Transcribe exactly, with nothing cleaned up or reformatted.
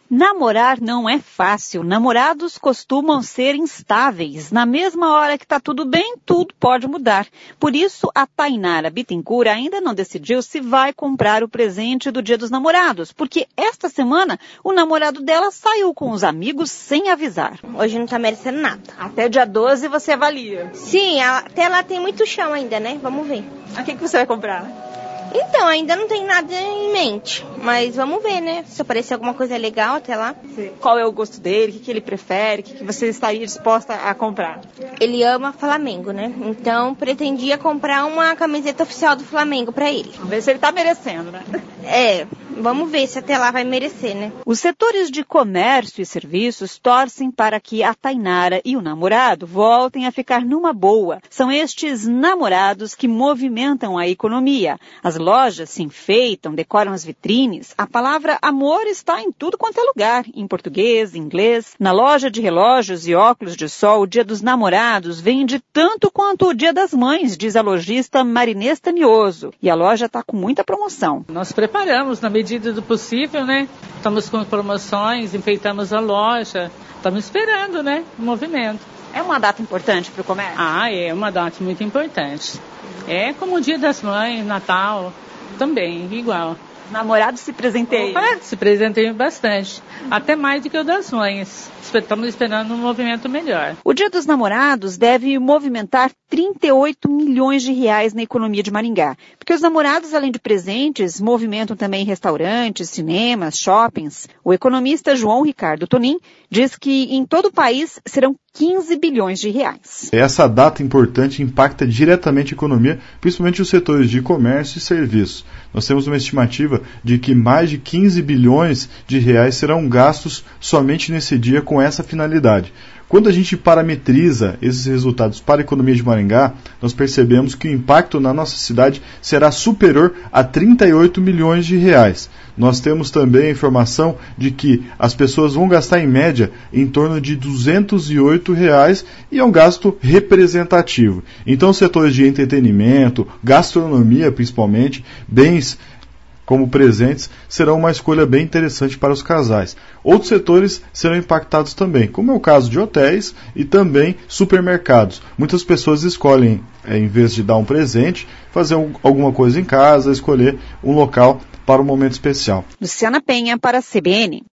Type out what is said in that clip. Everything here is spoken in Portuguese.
Namorar não é fácil. Namorados costumam ser instáveis. Na mesma hora que está tudo bem, tudo pode mudar. Por isso, a Tainara Bittencourt ainda não decidiu se vai comprar o presente do Dia dos Namorados, porque esta semana o namorado dela saiu com os amigos sem avisar. Hoje não tá merecendo nada. Até dia doze você avalia. Sim, até lá tem muito chão ainda, né? Vamos ver. O que, que você vai comprar? Então, ainda não tem nada em mente, mas vamos ver, né? Se aparecer alguma coisa legal até lá. Qual é o gosto dele, o que, que ele prefere, o que, que você estaria disposta a comprar? Ele ama Flamengo, né? Então, pretendia comprar uma camiseta oficial do Flamengo pra ele. Vamos ver se ele tá merecendo, né? É, vamos ver se até lá vai merecer, né? Os setores de comércio e serviços torcem para que a Tainara e o namorado voltem a ficar numa boa. São estes namorados que movimentam a economia. As lojas se enfeitam, decoram as vitrines. A palavra amor está em tudo quanto é lugar, em português, em inglês. Na loja de relógios e óculos de sol, o Dia dos Namorados vende tanto quanto o Dia das Mães, diz a lojista Marinês Mioso. E a loja está com muita promoção. Nós preparamos na medida do possível, né? Estamos com promoções, enfeitamos a loja. Estamos esperando, né? O movimento. É uma data importante para o comércio? Ah, é uma data muito importante. É como o Dia das Mães, Natal, também, igual. Namorados se presenteiam? Opa, se presenteiam bastante. Até mais do que o das mães. Estamos esperando um movimento melhor. O Dia dos Namorados deve movimentar trinta e oito milhões de reais na economia de Maringá. Porque os namorados, além de presentes, movimentam também restaurantes, cinemas, shoppings. O economista João Ricardo Tonin diz que em todo o país serão quinze bilhões de reais. Essa data importante impacta diretamente a economia, principalmente os setores de comércio e serviços. Nós temos uma estimativa de que mais de quinze bilhões de reais serão gastos somente nesse dia com essa finalidade. Quando a gente parametriza esses resultados para a economia de Maringá, nós percebemos que o impacto na nossa cidade será superior a trinta e oito milhões de reais. Nós temos também a informação de que as pessoas vão gastar em média em torno de duzentos e oito reais e é um gasto representativo. Então, os setores de entretenimento, gastronomia principalmente, bens como presentes, serão uma escolha bem interessante para os casais. Outros setores serão impactados também, como é o caso de hotéis e também supermercados. Muitas pessoas escolhem, é, em vez de dar um presente, fazer um, alguma coisa em casa, escolher um local para um momento especial. Luciana Penha para a C B N.